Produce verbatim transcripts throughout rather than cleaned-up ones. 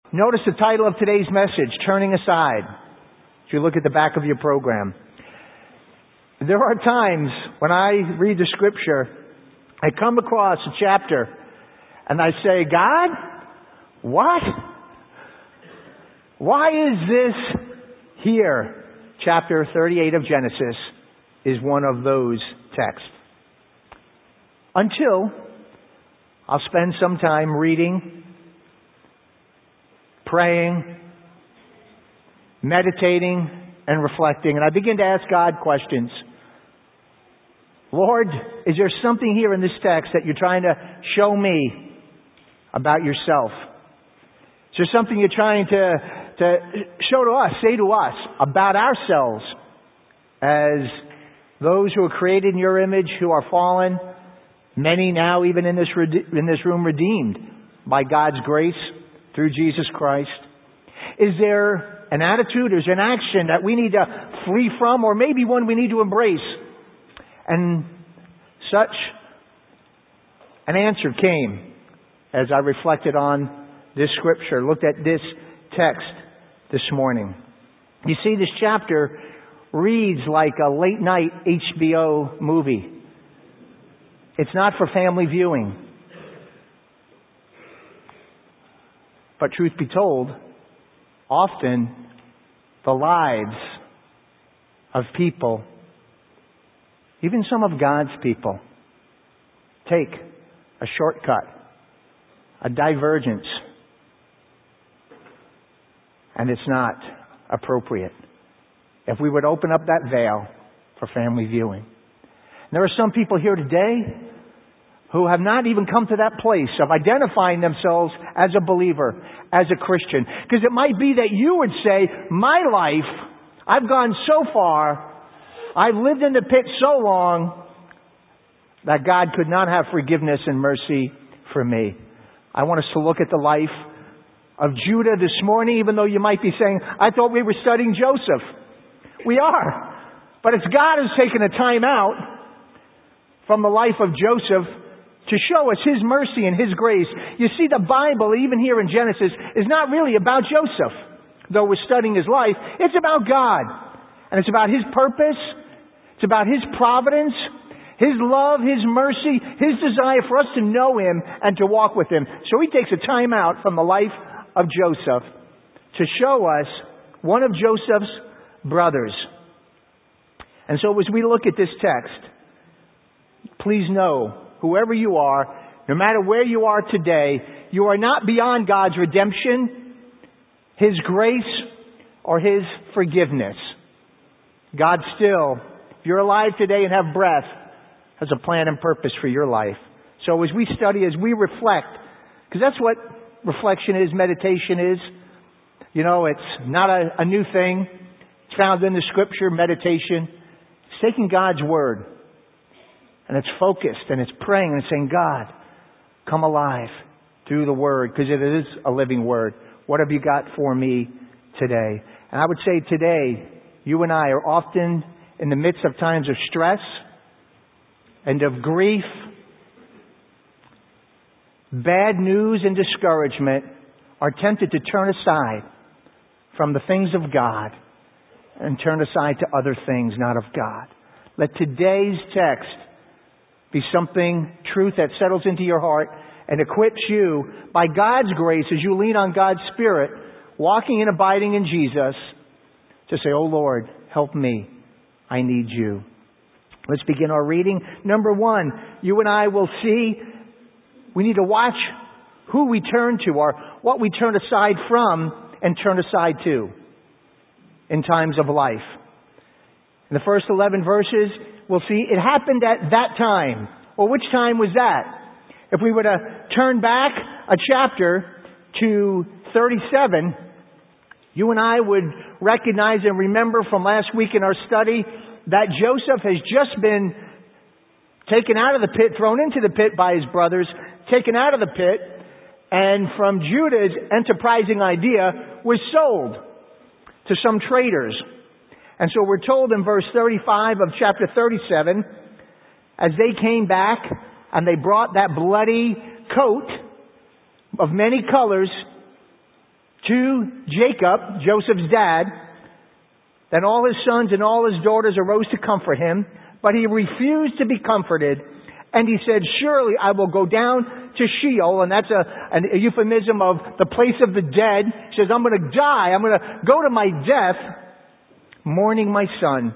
Notice the title of today's message, Turning Aside. If you look at the back of your program. There are times when I read the scripture, I come across a chapter and I say, God, what? Why is this here? Chapter thirty-eight of Genesis is one of those texts. Until I'll spend some time reading, praying, meditating, and reflecting. And I begin to ask God questions. Lord, is there something here in this text that you're trying to show me about yourself? Is there something you're trying to, to show to us, say to us about ourselves as those who are created in your image, who are fallen, many now even in this, in this room redeemed by God's grace through Jesus Christ? Is there an attitude, is there an action that we need to flee from, or maybe one we need to embrace? And such an answer came as I reflected on this scripture, looked at this text this morning. You see, this chapter reads like a late night H B O movie. It's not for family viewing. But truth be told, often the lives of people, even some of God's people, take a shortcut, a divergence, and it's not appropriate. If we would open up that veil for family viewing. And there are some people here today who have not even come to that place of identifying themselves as a believer, as a Christian. Because it might be that you would say, my life, I've gone so far, I've lived in the pit so long, that God could not have forgiveness and mercy for me. I want us to look at the life of Judah this morning, even though you might be saying, I thought we were studying Joseph. We are. But it's God who's taken a time out from the life of Joseph to show us His mercy and His grace. You see, the Bible, even here in Genesis, is not really about Joseph. Though we're studying his life, it's about God. And it's about His purpose. It's about His providence, His love, His mercy, His desire for us to know Him and to walk with Him. So He takes a time out from the life of Joseph to show us one of Joseph's brothers. And so as we look at this text, please know, whoever you are, no matter where you are today, you are not beyond God's redemption, His grace, or His forgiveness. God still, if you're alive today and have breath, has a plan and purpose for your life. So as we study, as we reflect, because that's what reflection is, meditation is. You know, it's not a, a new thing. It's found in the Scripture, meditation. It's taking God's Word. And it's focused and it's praying and it's saying, God, come alive through the Word, because it is a living Word. What have you got for me today? And I would say today, you and I are often in the midst of times of stress and of grief, bad news and discouragement, are tempted to turn aside from the things of God and turn aside to other things not of God. Let today's text be something, truth that settles into your heart and equips you by God's grace as you lean on God's Spirit, walking and abiding in Jesus, to say, oh Lord, help me. I need you. Let's begin our reading. Number one, you and I will see we need to watch who we turn to, or what we turn aside from and turn aside to in times of life. In the first eleven verses, we'll see it happened at that time. Well, which time was that? If we were to turn back a chapter to thirty-seven, you and I would recognize and remember from last week in our study that Joseph has just been taken out of the pit, thrown into the pit by his brothers, taken out of the pit, and from Judah's enterprising idea was sold to some traders. And so we're told in verse thirty-five of chapter thirty-seven, as they came back and they brought that bloody coat of many colors to Jacob, Joseph's dad. Then all his sons and all his daughters arose to comfort him, but he refused to be comforted. And he said, surely I will go down to Sheol. And that's a, a euphemism of the place of the dead. He says, I'm going to die. I'm going to go to my death, mourning my son.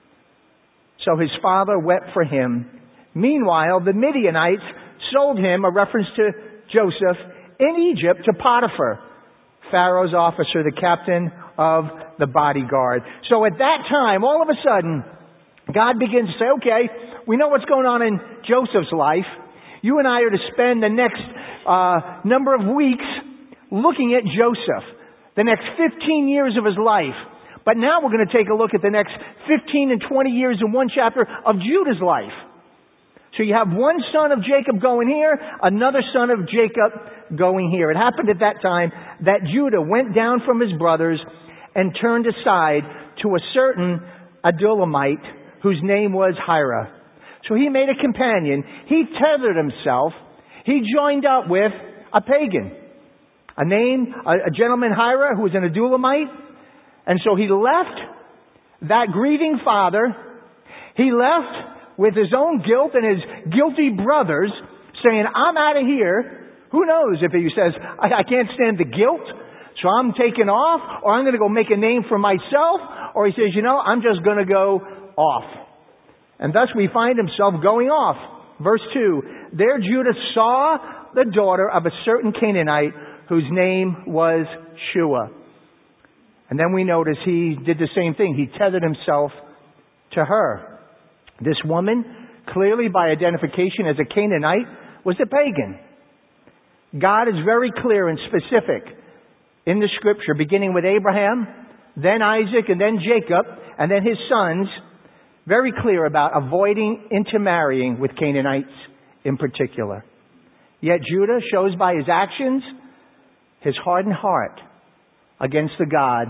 So his father wept for him. Meanwhile, the Midianites sold him, a reference to Joseph, in Egypt to Potiphar, Pharaoh's officer, the captain of the bodyguard. So at that time, all of a sudden, God begins to say, okay, we know what's going on in Joseph's life. You and I are to spend the next uh, number of weeks looking at Joseph, the next fifteen years of his life. But now we're going to take a look at the next fifteen and twenty years in one chapter of Judah's life. So you have one son of Jacob going here, another son of Jacob going here. It happened at that time that Judah went down from his brothers and turned aside to a certain Adulamite whose name was Hira. So he made a companion. He tethered himself. He joined up with a pagan, a name, a, a gentleman Hira who was an Adulamite. And so he left that grieving father. He left with his own guilt and his guilty brothers, saying, I'm out of here. Who knows if he says, I, I can't stand the guilt, so I'm taking off, or I'm going to go make a name for myself, or he says, you know, I'm just going to go off. And thus we find himself going off. Verse two, there Judah saw the daughter of a certain Canaanite whose name was Shua. And then we notice he did the same thing. He tethered himself to her. This woman, clearly by identification as a Canaanite, was a pagan. God is very clear and specific in the scripture, beginning with Abraham, then Isaac, and then Jacob, and then his sons, very clear about avoiding intermarrying with Canaanites in particular. Yet Judah shows by his actions his hardened heart against the God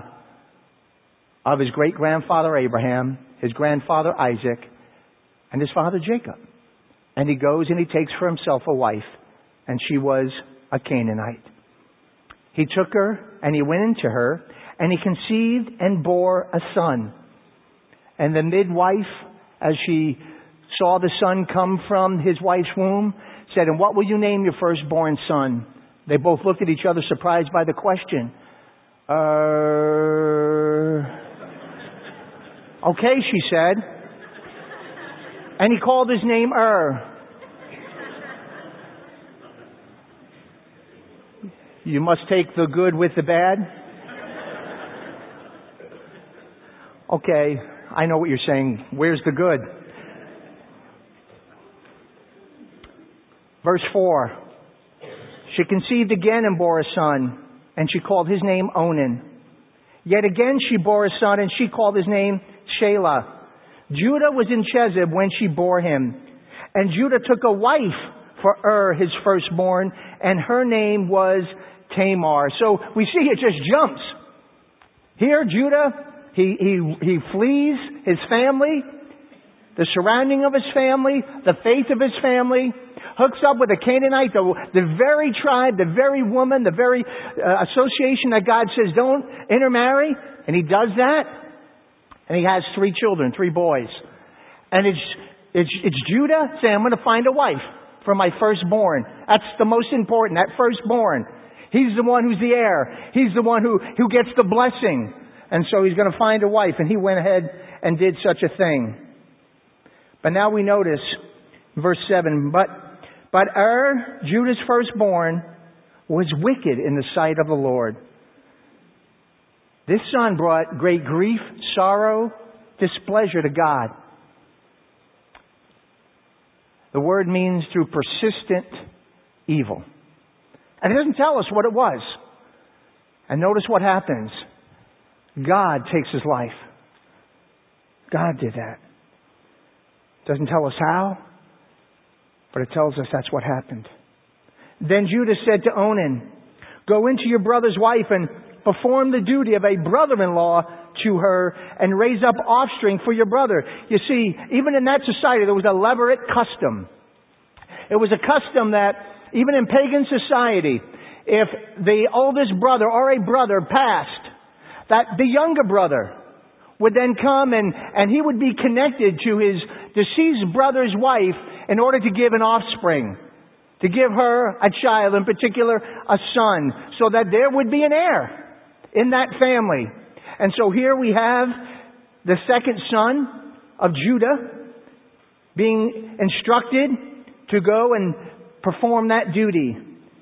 of his great-grandfather Abraham, his grandfather Isaac, and his father Jacob. And he goes and he takes for himself a wife, and she was a Canaanite. He took her and he went into her, and he conceived and bore a son. And the midwife, as she saw the son come from his wife's womb, said, and what will you name your firstborn son? They both looked at each other, surprised by the question. Uh, okay, she said. And he called his name Er. You must take the good with the bad. Okay, I know what you're saying. Where's the good? Verse four. She conceived again and bore a son, and she called his name Onan. Yet again she bore a son, and she called his name Shelah. Judah was in Chezib when she bore him. And Judah took a wife for Er, his firstborn, and her name was Tamar. So we see it just jumps. Here Judah, he, he, he flees his family, the surrounding of his family, the faith of his family, hooks up with a Canaanite, the, the very tribe, the very woman, the very uh, association that God says don't intermarry. And he does that. And he has three children, three boys. And it's, it's, it's Judah saying, I'm going to find a wife for my firstborn. That's the most important, that firstborn. He's the one who's the heir. He's the one who, who gets the blessing. And so he's going to find a wife. And he went ahead and did such a thing. But now we notice, verse seven, but, but Er, Judah's firstborn, was wicked in the sight of the Lord. This son brought great grief, sorrow, displeasure to God. The word means through persistent evil. And it doesn't tell us what it was. And notice what happens. God takes his life. God did that. Doesn't tell us how, but it tells us that's what happened. Then Judah said to Onan, go into your brother's wife and perform the duty of a brother-in-law to her and raise up offspring for your brother. You see, even in that society, there was an elaborate custom. It was a custom that even in pagan society, if the oldest brother or a brother passed, that the younger brother would then come and, and he would be connected to his deceased brother's wife in order to give an offspring, to give her a child, in particular a son, so that there would be an heir in that family. And so here we have the second son of Judah being instructed to go and perform that duty,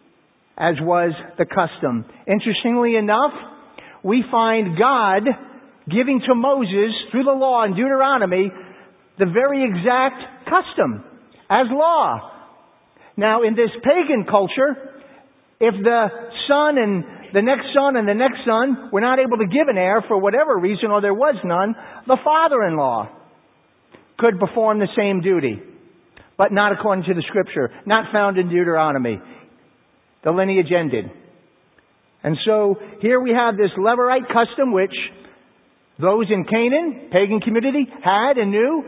as was the custom. Interestingly enough, we find God giving to Moses, through the law in Deuteronomy, the very exact custom as law. Now, in this pagan culture, if the son and the next son and the next son were not able to give an heir for whatever reason, or there was none, the father-in-law could perform the same duty. But not according to the Scripture, not found in Deuteronomy. The lineage ended. And so here we have this Levirate custom, which those in Canaan, pagan community, had and knew.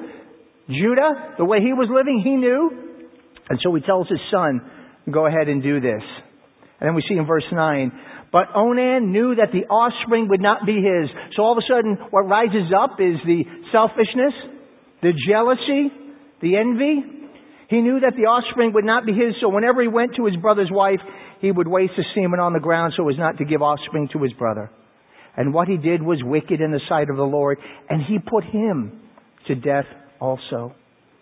Judah, the way he was living, he knew. And so he tells his son, go ahead and do this. And then we see in verse nine, but Onan knew that the offspring would not be his. So all of a sudden, what rises up is the selfishness, the jealousy, the envy. He knew that the offspring would not be his, so whenever he went to his brother's wife, he would waste the semen on the ground so as not to give offspring to his brother. And what he did was wicked in the sight of the Lord, and he put him to death also.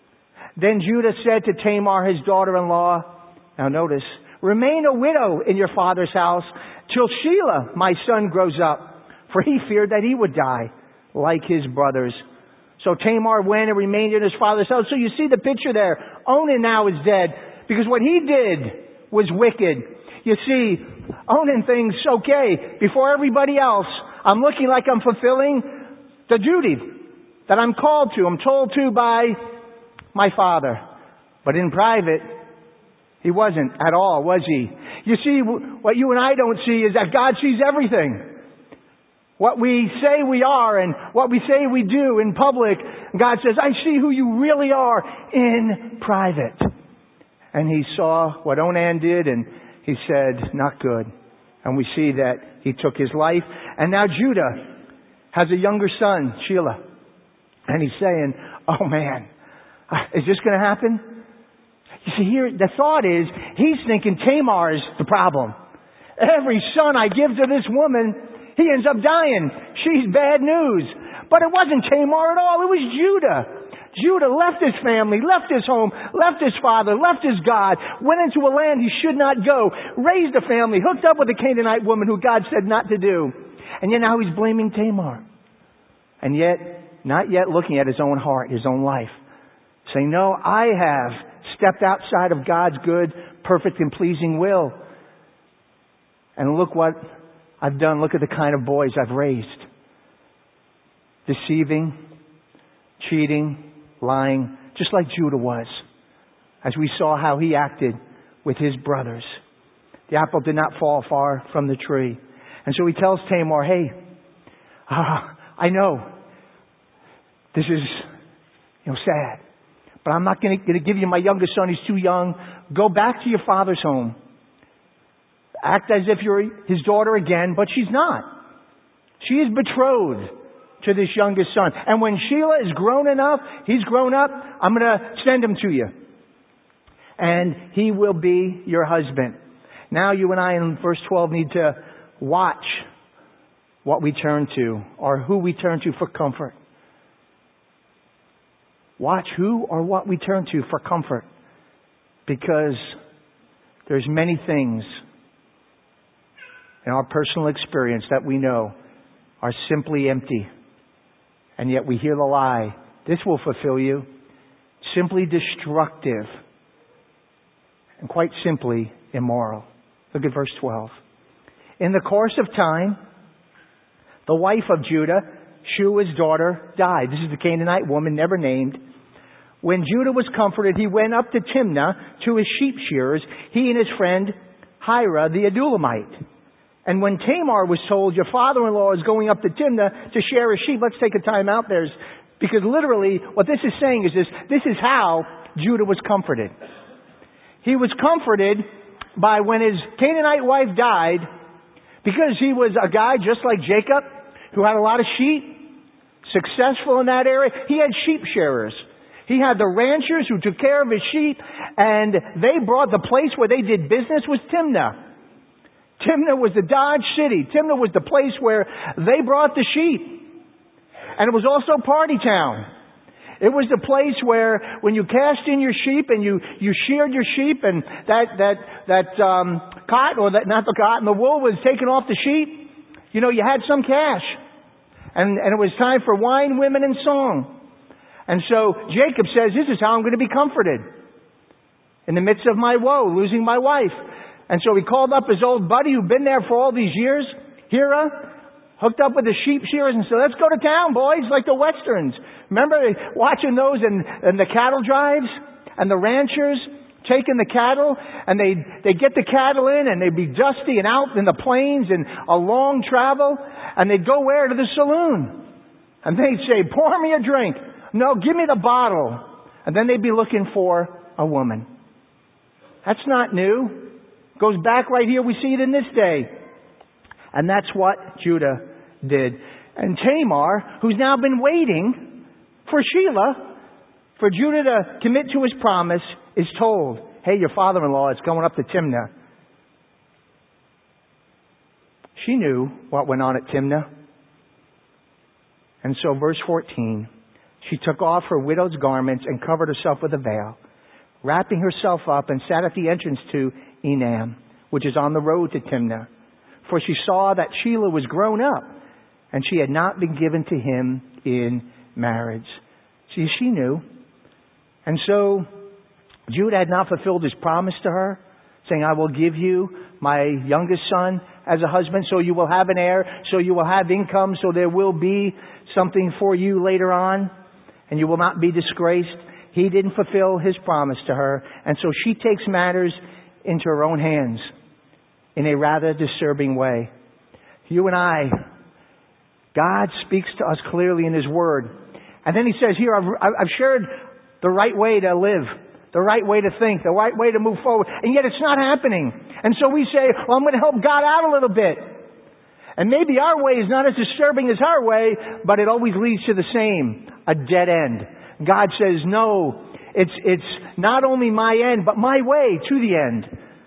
Then Judah said to Tamar, his daughter-in-law, now notice, remain a widow in your father's house till Shelah, my son, grows up, for he feared that he would die like his brothers. So Tamar went and remained in his father's house. So you see the picture there. Onan now is dead because what he did was wicked. You see, Onan thinks, okay, before everybody else, I'm looking like I'm fulfilling the duty that I'm called to. I'm told to by my father. But in private, he wasn't at all, was he? You see, what you and I don't see is that God sees everything. What we say we are and what we say we do in public, God says, I see who you really are in private. And he saw what Onan did and he said, not good. And we see that he took his life. And now Judah has a younger son, Shelah. And he's saying, oh man, is this going to happen? You see, here, the thought is, he's thinking Tamar is the problem. Every son I give to this woman, he ends up dying. She's bad news. But it wasn't Tamar at all. It was Judah. Judah left his family, left his home, left his father, left his God, went into a land he should not go, raised a family, hooked up with a Canaanite woman who God said not to do. And yet now he's blaming Tamar. And yet, not yet looking at his own heart, his own life. Saying, no, I have stepped outside of God's good, perfect, and pleasing will. And look what I've done. Look at the kind of boys I've raised. Deceiving, cheating, lying, just like Judah was. As we saw how he acted with his brothers. The apple did not fall far from the tree. And so he tells Tamar, hey, uh, I know this is, you know, sad. But I'm not going to give you my youngest son. He's too young. Go back to your father's home. Act as if you're his daughter again, but she's not. She is betrothed to this youngest son. And when Shelah is grown enough, he's grown up, I'm going to send him to you. And he will be your husband. Now you and I in verse twelve need to watch what we turn to or who we turn to for comfort. Watch who or what we turn to for comfort. Because there's many things in our personal experience that we know are simply empty. And yet we hear the lie. This will fulfill you. Simply destructive. And quite simply immoral. Look at verse twelve. In the course of time, the wife of Judah, Shua's daughter, died. This is the Canaanite woman, never named. When Judah was comforted, he went up to Timnah to his sheep shearers, he and his friend Hira the Adulamite. And when Tamar was told, your father-in-law is going up to Timnah to share his sheep, let's take a time out there. Because literally, what this is saying is this, this is how Judah was comforted. He was comforted by when his Canaanite wife died, because he was a guy just like Jacob, who had a lot of sheep, successful in that area. He had sheep shearers. He had the ranchers who took care of his sheep, and they brought the place where they did business was Timnah. Timnah was the Dodge city. Timnah was the place where they brought the sheep. And it was also party town. It was the place where when you cast in your sheep and you, you sheared your sheep and that, that, that, um, cotton, or that, not the cotton, the wool was taken off the sheep, you know, you had some cash. And, and it was time for wine, women, and song. And so Jacob says, this is how I'm going to be comforted in the midst of my woe, losing my wife. And so he called up his old buddy who'd been there for all these years, Hira, hooked up with the sheep shearers and said, let's go to town, boys, like the Westerns. Remember watching those and, and the cattle drives and the ranchers taking the cattle, and they'd, they'd get the cattle in and they'd be dusty and out in the plains and a long travel, and they'd go where? To the saloon. And they'd say, pour me a drink. No, give me the bottle. And then they'd be looking for a woman. That's not new. Goes back right here. We see it in this day. And that's what Judah did. And Tamar, who's now been waiting for Shelah, for Judah to commit to his promise, is told, hey, your father-in-law is going up to Timnah. She knew what went on at Timnah. And so verse fourteen, she took off her widow's garments and covered herself with a veil, wrapping herself up, and sat at the entrance to Enam, which is on the road to Timnah. For she saw that Shelah was grown up, and she had not been given to him in marriage. See, she knew. And so Judah had not fulfilled his promise to her, saying, I will give you my youngest son as a husband, so you will have an heir, so you will have income, so there will be something for you later on, and you will not be disgraced. He didn't fulfill his promise to her, and so she takes matters into her own hands in a rather disturbing way. You and I, God speaks to us clearly in His Word. And then He says, here, I've, I've shared the right way to live, the right way to think, the right way to move forward. And yet it's not happening. And so we say, well, I'm going to help God out a little bit. And maybe our way is not as disturbing as our way, but it always leads to the same, a dead end. God says, no, it's, it's not only my end, but my way to the end.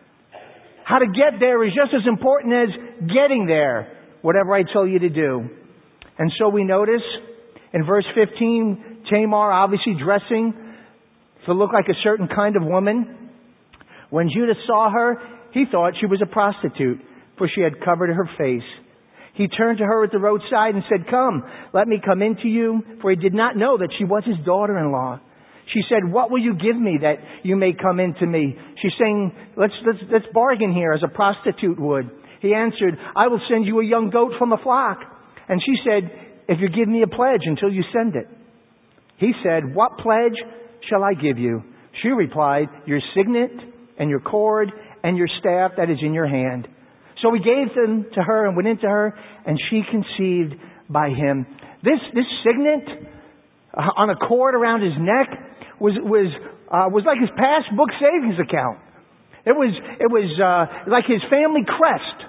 How to get there is just as important as getting there, whatever I tell you to do. And so we notice in verse fifteen, Tamar obviously dressing to look like a certain kind of woman. When Judah saw her, he thought she was a prostitute, for she had covered her face. He turned to her at the roadside and said, come, let me come in to you, for he did not know that she was his daughter-in-law. She said, what will you give me that you may come in to me? She's saying, let's, let's, let's bargain here as a prostitute would. He answered, I will send you a young goat from the flock. And she said, if you give me a pledge until you send it. He said, what pledge shall I give you? She replied, your signet and your cord and your staff that is in your hand. So he gave them to her and went into her, and she conceived by him. This, this signet uh, on a cord around his neck was, was, uh, was like his passbook savings account. It was, it was, uh, like his family crest.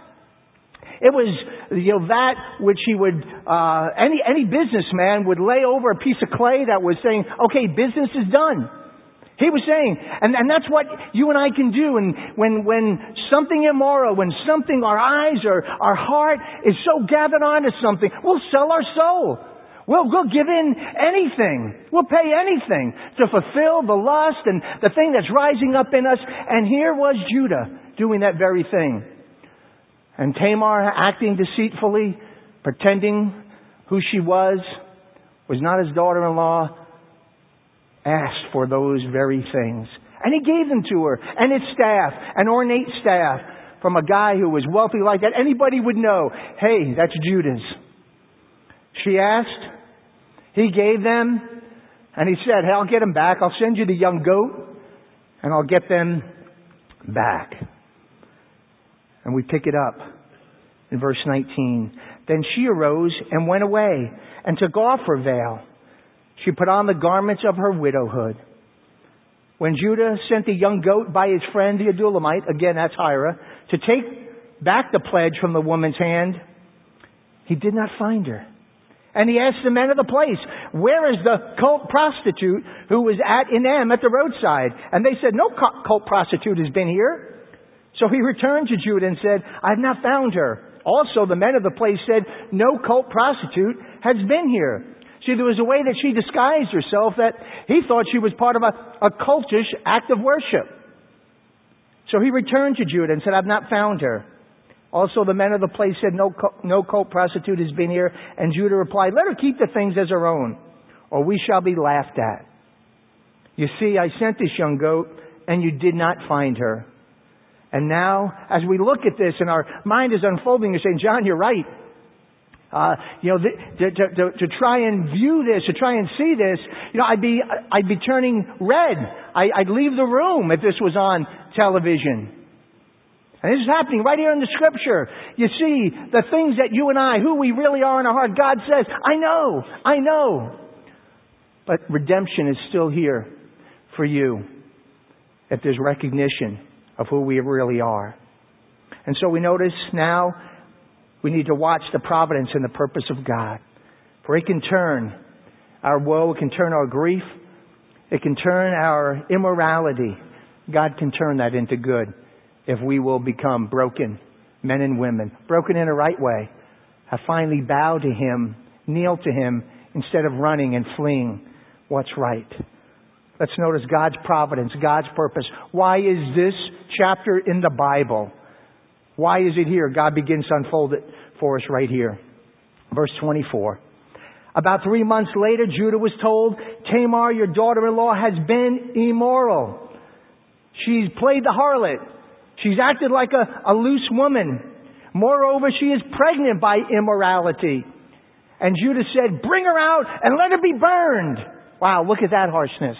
It was, you know, that which he would, uh, any, any businessman would lay over a piece of clay that was saying, okay, business is done. He was saying, and, and that's what you and I can do. And when, when something immoral, when something, our eyes or our heart is so gathered onto something, we'll sell our soul. We'll, we'll give in anything. We'll pay anything to fulfill the lust and the thing that's rising up in us. And here was Judah doing that very thing. And Tamar, acting deceitfully, pretending who she was, was not his daughter-in-law, asked for those very things. And he gave them to her, and his staff, an ornate staff, from a guy who was wealthy like that. Anybody would know, hey, that's Judah's. She asked, he gave them, and he said, hey, I'll get them back. I'll send you the young goat, and I'll get them back. And we pick it up in verse nineteen. Then she arose and went away and took off her veil. She put on the garments of her widowhood. when Judah sent the young goat by his friend the Adullamite, again that's Hira, to take back the pledge from the woman's hand, he did not find her. And he asked the men of the place, where is the cult prostitute who was at Enem at the roadside? And they said, no cult prostitute has been here. So he returned to Judah and said, I have not found her. Also the men of the place said, no cult prostitute has been here. See, there was a way that she disguised herself that he thought she was part of a, a cultish act of worship. So he returned to Judah and said, I have not found her. Also the men of the place said, no, no cult prostitute has been here. And Judah replied, let her keep the things as her own, or we shall be laughed at. You see, I sent this young goat, and you did not find her. And now, as we look at this and our mind is unfolding, you're saying, John, you're right. Uh, you know, to, to, to, to try and view this, to try and see this, you know, I'd be, I'd be turning red. I, I'd leave the room if this was on television. And this is happening right here in the Scripture. You see, the things that you and I, who we really are in our heart, God says, I know, I know. But redemption is still here for you if there's recognition of who we really are. And so we notice now we need to watch the providence and the purpose of God. For it can turn our woe, it can turn our grief, it can turn our immorality. God can turn that into good if we will become broken men and women, broken in a right way, have finally bowed to Him, kneel to Him, instead of running and fleeing what's right. Let's notice God's providence, God's purpose. Why is this chapter in the Bible? Why is it here? God begins to unfold it for us right here. Verse twenty-four. About three months later, Judah was told, Tamar, your daughter-in-law, has been immoral. She's played the harlot. She's acted like a, a loose woman. Moreover, she is pregnant by immorality. And Judah said, bring her out and let her be burned. Wow, look at that harshness.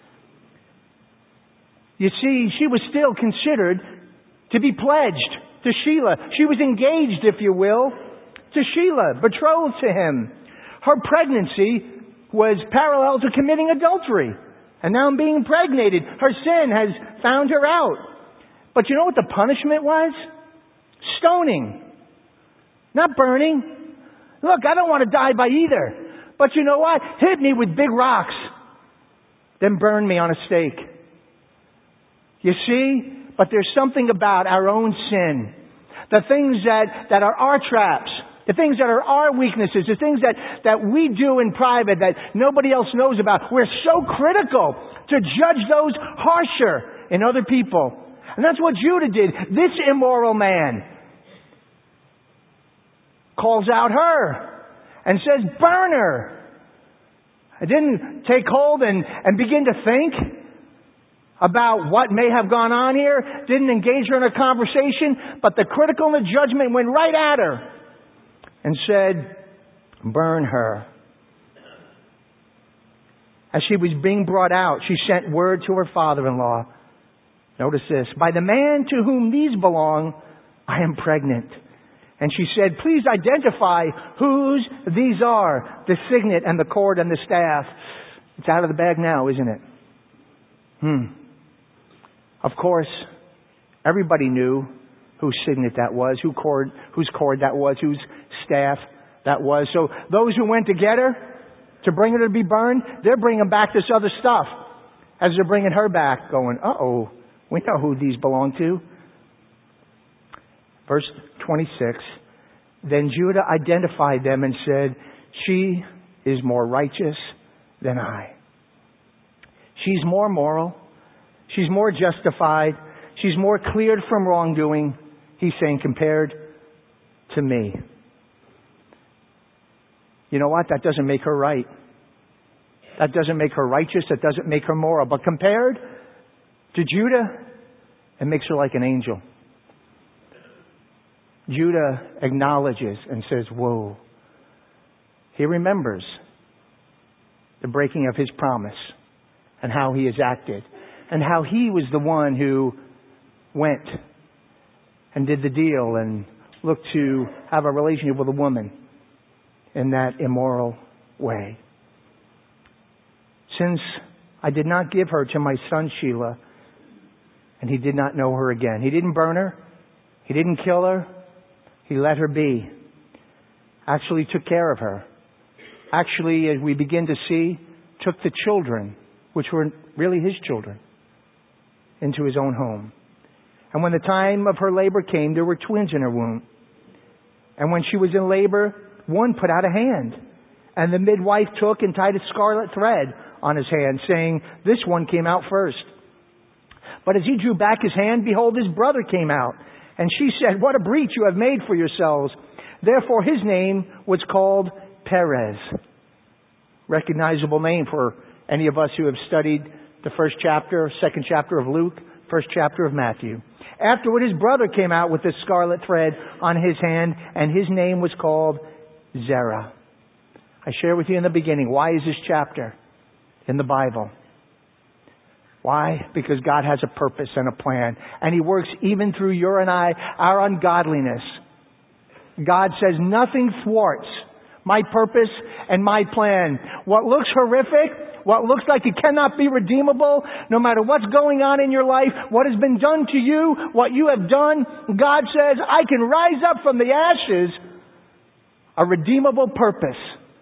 You see, she was still considered to be pledged to Shelah. She was engaged, if you will, to Shelah, betrothed to him. Her pregnancy was parallel to committing adultery. And now being impregnated, her sin has found her out. But you know what the punishment was? Stoning. Not burning. Look, I don't want to die by either. But you know what? Hit me with big rocks. Then burn me on a stake. You see? But there's something about our own sin. The things that, that are our traps. The things that are our weaknesses. The things that, that we do in private that nobody else knows about. We're so critical to judge those harsher in other people. And that's what Judah did. This immoral man calls out her and says, burn her. I didn't take hold and, and begin to think about what may have gone on here. Didn't engage her in a conversation. But the critical and the judgment went right at her and said, burn her. As she was being brought out, she sent word to her father-in-law. Notice this. By the man to whom these belong, I am pregnant. And she said, please identify whose these are, the signet and the cord and the staff. It's out of the bag now, isn't it? Hmm. Of course, everybody knew whose signet that was, who cord, whose cord that was, whose staff that was. So those who went to get her, to bring her to be burned, they're bringing back this other stuff. As they're bringing her back, going, uh-oh, we know who these belong to. Verse twenty-six, then Judah identified them and said, she is more righteous than I. She's more moral. She's more justified. She's more cleared from wrongdoing, he's saying, compared to me. You know what? That doesn't make her right. That doesn't make her righteous. That doesn't make her moral. But compared to Judah, it makes her like an angel. Judah acknowledges and says, whoa. He remembers the breaking of his promise and how he has acted and how he was the one who went and did the deal and looked to have a relationship with a woman in that immoral way. Since I did not give her to my son Shelah. And he did not know her again. He didn't burn her. He didn't kill her. He let her be. Actually took care of her. Actually, as we begin to see, took the children, which were really his children, into his own home. And when the time of her labor came, there were twins in her womb. And when she was in labor, one put out a hand. And the midwife took and tied a scarlet thread on his hand, saying, "This one came out first." But as he drew back his hand, behold, his brother came out. And she said, "What a breach you have made for yourselves." Therefore his name was called Perez. Recognizable name for any of us who have studied the first chapter, second chapter of Luke, first chapter of Matthew. Afterward his brother came out with the scarlet thread on his hand, and his name was called Zerah. I shared with you in the beginning, why is this chapter in the Bible? Why? Because God has a purpose and a plan. And He works even through your and I, our ungodliness. God says nothing thwarts my purpose and my plan. What looks horrific, what looks like it cannot be redeemable, no matter what's going on in your life, what has been done to you, what you have done, God says, I can rise up from the ashes a redeemable purpose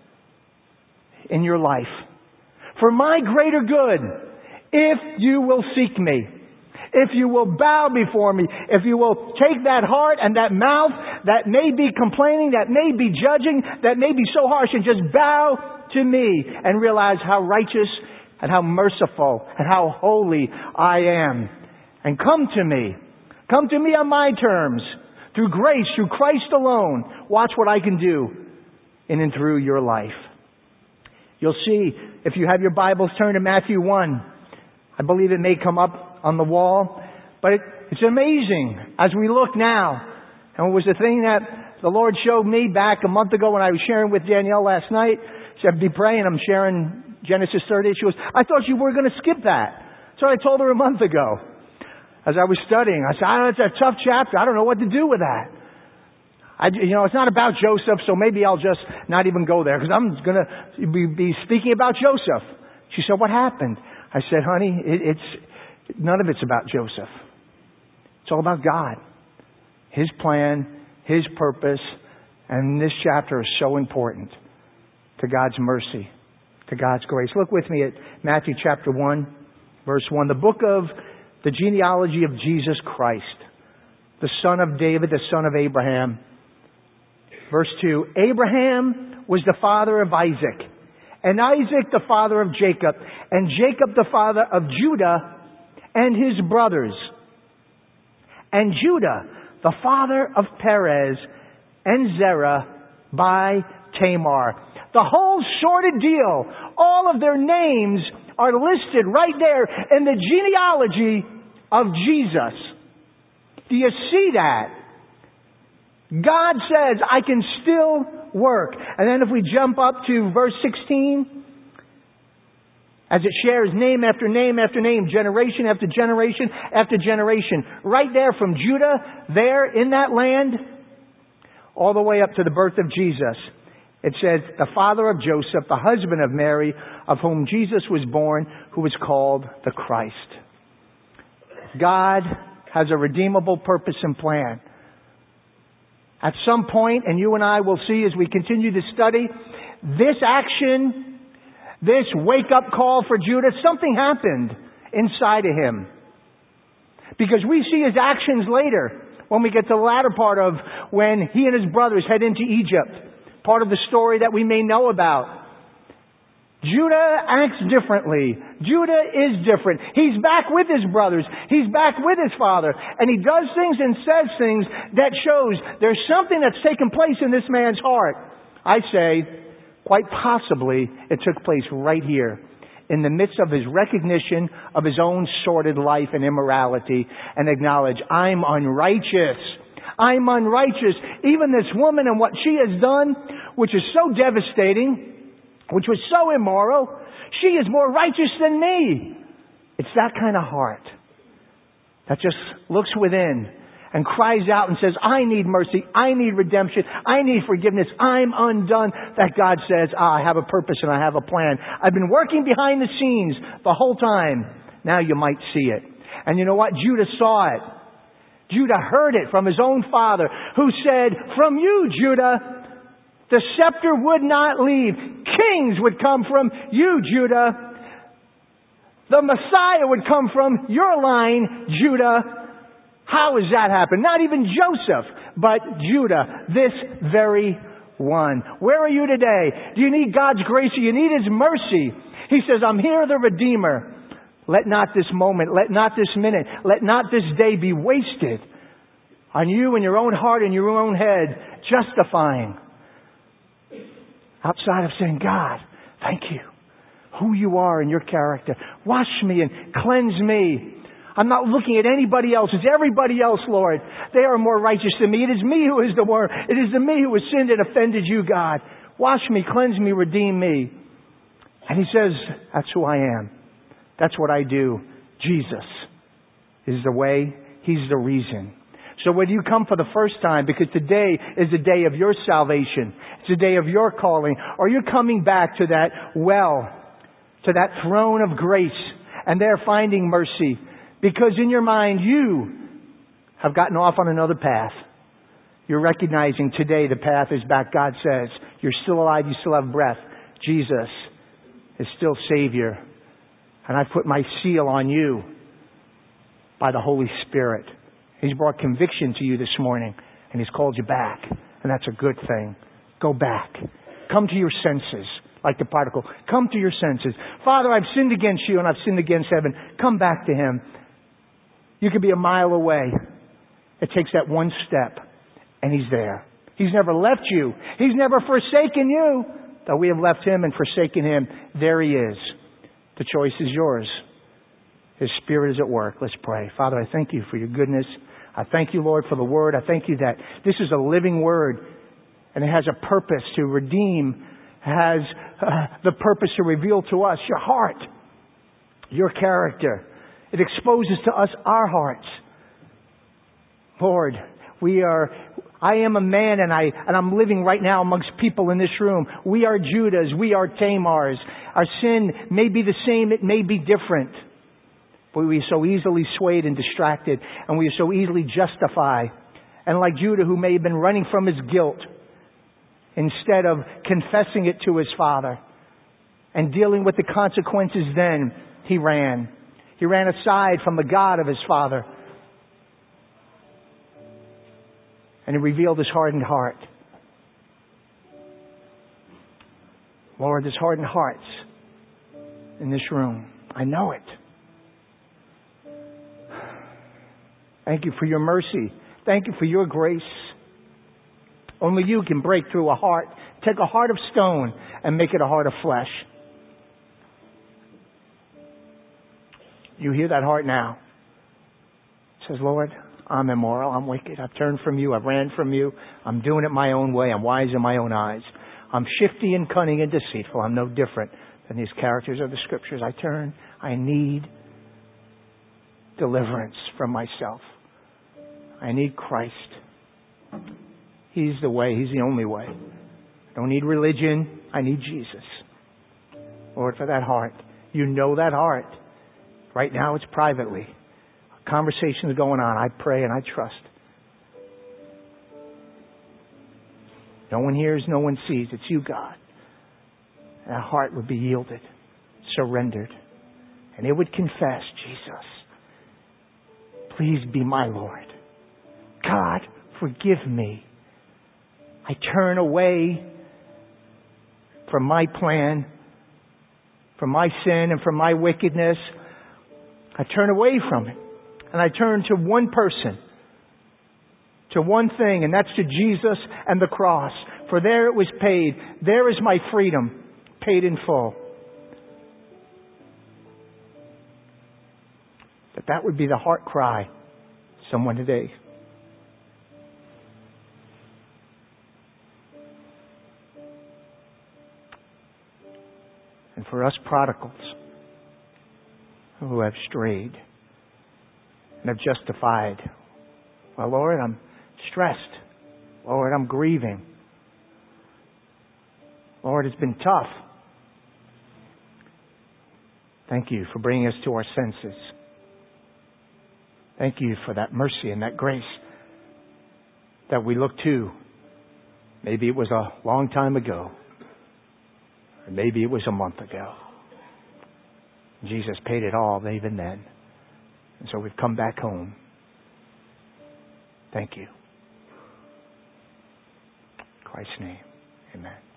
in your life. For my greater good, if you will seek me, if you will bow before me, if you will take that heart and that mouth that may be complaining, that may be judging, that may be so harsh, and just bow to me and realize how righteous and how merciful and how holy I am. And come to me. Come to me on my terms. Through grace, through Christ alone. Watch what I can do in and through your life. You'll see, if you have your Bibles, turn to Matthew one. I believe it may come up on the wall. But it, it's amazing as we look now. And it was the thing that the Lord showed me back a month ago when I was sharing with Danielle last night. She said, be praying. I'm sharing Genesis thirty. She goes, I thought you were going to skip that. So I told her a month ago as I was studying. I said, oh, it's a tough chapter. I don't know what to do with that. I, you know, it's not about Joseph, so maybe I'll just not even go there because I'm going to be, be speaking about Joseph. She said, what happened? I said, honey, it, it's none of it's about Joseph. It's all about God. His plan, His purpose, and this chapter is so important to God's mercy, to God's grace. Look with me at Matthew chapter one, verse one. The book of the genealogy of Jesus Christ, the son of David, the son of Abraham. Verse two, Abraham was the father of Isaac, and Isaac the father of Jacob, and Jacob the father of Judah and his brothers, and Judah the father of Perez and Zerah by Tamar. The whole sordid deal, all of their names are listed right there in the genealogy of Jesus. Do you see that? God says, I can still work. And then if we jump up to verse sixteen, as it shares name after name after name, generation after generation after generation, right there from Judah, there in that land, all the way up to the birth of Jesus. It says, the father of Joseph, the husband of Mary, of whom Jesus was born, who was called the Christ. God has a redeemable purpose and plan. At some point, and you and I will see as we continue to study, this action, this wake-up call for Judah, something happened inside of him. Because we see his actions later, when we get to the latter part of when he and his brothers head into Egypt. Part of the story that we may know about. Judah acts differently. Judah is different. He's back with his brothers. He's back with his father. And he does things and says things that shows there's something that's taken place in this man's heart. I say, quite possibly, it took place right here. In the midst of his recognition of his own sordid life and immorality. And acknowledge, I'm unrighteous. I'm unrighteous. Even this woman and what she has done, which is so devastating, which was so immoral, she is more righteous than me. It's that kind of heart that just looks within and cries out and says, I need mercy, I need redemption, I need forgiveness, I'm undone, that God says, ah, I have a purpose and I have a plan. I've been working behind the scenes the whole time. Now you might see it. And you know what? Judah saw it. Judah heard it from his own father, who said, from you, Judah, the scepter would not leave. Kings would come from you, Judah. The Messiah would come from your line, Judah. How has that happened? Not even Joseph, but Judah, this very one. Where are you today? Do you need God's grace or you need His mercy? He says, I'm here, the Redeemer. Let not this moment, let not this minute, let not this day be wasted on you and your own heart and your own head, justifying. Outside of saying, God, thank you. Who you are and your character. Wash me and cleanse me. I'm not looking at anybody else. It's everybody else, Lord. They are more righteous than me. It is me who is the one. It is the me who has sinned and offended you, God. Wash me, cleanse me, redeem me. And He says, that's who I am. That's what I do. Jesus is the way. He's the reason. So whether you come for the first time, because today is the day of your salvation, it's the day of your calling, or you're coming back to that well, to that throne of grace, and there finding mercy, because in your mind you have gotten off on another path. You're recognizing today the path is back. God says, you're still alive, you still have breath. Jesus is still Savior. And I've put my seal on you by the Holy Spirit. He's brought conviction to you this morning, and He's called you back. And that's a good thing. Go back. Come to your senses, like the prodigal. Come to your senses. Father, I've sinned against you and I've sinned against heaven. Come back to Him. You could be a mile away. It takes that one step, and He's there. He's never left you. He's never forsaken you. Though we have left Him and forsaken Him, there He is. The choice is yours. His Spirit is at work. Let's pray. Father, I thank you for your goodness. I thank you, Lord, for the Word. I thank you that this is a living Word, and it has a purpose to redeem, has uh, the purpose to reveal to us your heart, your character. It exposes to us our hearts. Lord, we are, I am a man and I, and I'm living right now amongst people in this room. We are Judahs. We are Tamars. Our sin may be the same. It may be different. But we are so easily swayed and distracted, and we are so easily justify. And like Judah, who may have been running from his guilt, instead of confessing it to his father and dealing with the consequences, then he ran. He ran aside from the God of his father. And he revealed his hardened heart. Lord, there's hardened hearts in this room. I know it. Thank you for your mercy. Thank you for your grace. Only you can break through a heart, take a heart of stone and make it a heart of flesh. You hear that heart now. It says, Lord, I'm immoral, I'm wicked, I've turned from you, I've ran from you, I'm doing it my own way, I'm wise in my own eyes. I'm shifty and cunning and deceitful, I'm no different than these characters of the Scriptures. I turn, I need deliverance from myself. I need Christ. He's the way. He's the only way. I don't need religion. I need Jesus. Lord, for that heart. You know that heart. Right now it's privately. A conversation is going on. I pray and I trust. No one hears, no one sees. It's you, God. That heart would be yielded, surrendered. And it would confess, Jesus, please be my Lord. God, forgive me. I turn away from my plan, from my sin and from my wickedness. I turn away from it. And I turn to one person, to one thing, and that's to Jesus and the cross. For there it was paid. There is my freedom, paid in full. That that would be the heart cry of someone today. And for us prodigals who have strayed and have justified Well, Lord, I'm stressed. Lord, I'm grieving. Lord, it's been tough. Thank you for bringing us to our senses. Thank you for that mercy and that grace that we look to. Maybe it was a long time ago. Or maybe it was a month ago. Jesus paid it all even then. And so we've come back home. Thank you. In Christ's name, amen.